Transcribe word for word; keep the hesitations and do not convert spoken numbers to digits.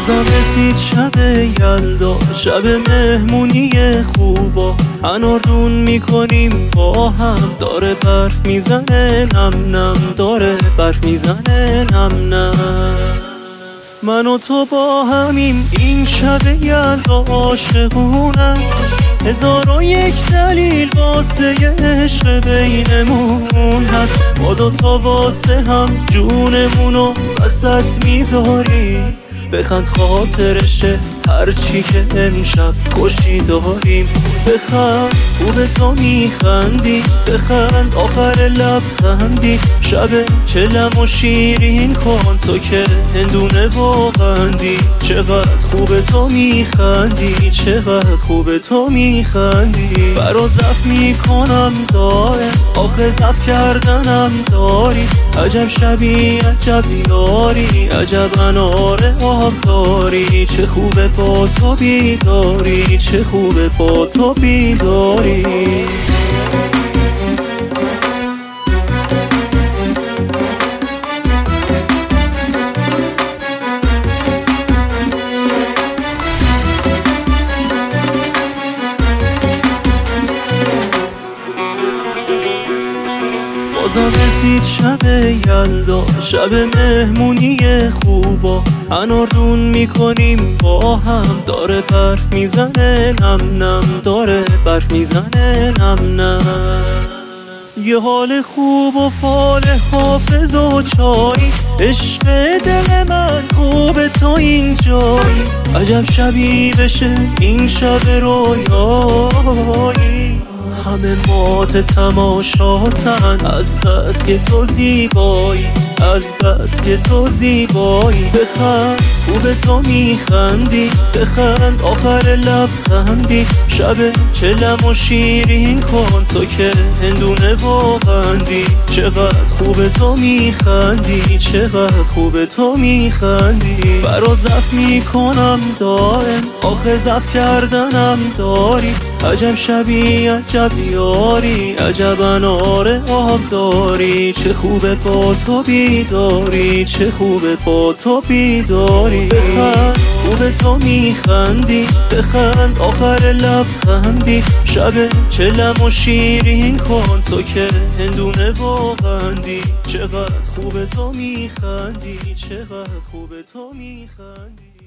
بازم رسید شب یلدا، شب مهمونی خوبا، اناردون میکنیم با هم، داره برف میزنه نم نم، داره برف میزنه نم نم. من و تو با همیم این شب یلدا عاشقون است، هزار و یک دلیل واسه عشق بینمون هست. ما دوتا واسه هم جونمونو وسط میذاری، بخند خاطرشه هرچی که امشب خوشی داریم. بخند خوب تو میخندی، بخند آخر لبخندی، شب چلم و شیرین کن تو که هندونه و قندی. چقدر خوب تو میخندی، چقدر خوب تو میخندی. برا زف میکنم دائم، آخه زف کردنم داری. عجب شبی عجب یاری، عجب انار آب داری. چه خوبه با تو بیداری، چه خوبه با تو بیداری. بازم رسید شب یلدا، شب مهمونی خوبا، اناردون میکنیم با هم، داره برف میزنه نم نم، داره برف میزنه نم نم. یه حال خوب و فال حافظ و چای، عشق دل من خوب تو اینجایی. عجب شبی بشه این شب رویایی، همه مات تماشاتن از بس که تو زیبایی، از بس که تو زیبایی. بخند خوب تو میخندی، بخند آخر لبخندی، شب چلم و شیرین کن تو که هندونه و قندی. چقدر خوب تو میخندی، چقدر خوب تو میخندی. برا زف میکنم دائم، آخه زف کردنم داری. عجب شبی عجب یاری، عجب انار آب داری. چه خوبه با تو بیداری، چه خوبه با تو بیداری. بخند خوب تو میخندی، بخند آخر لبخندی، شب چلم و شیرین کن تو که هندونه و قندی. چقدر خوب تو میخندی، چقدر خوب تو میخندی.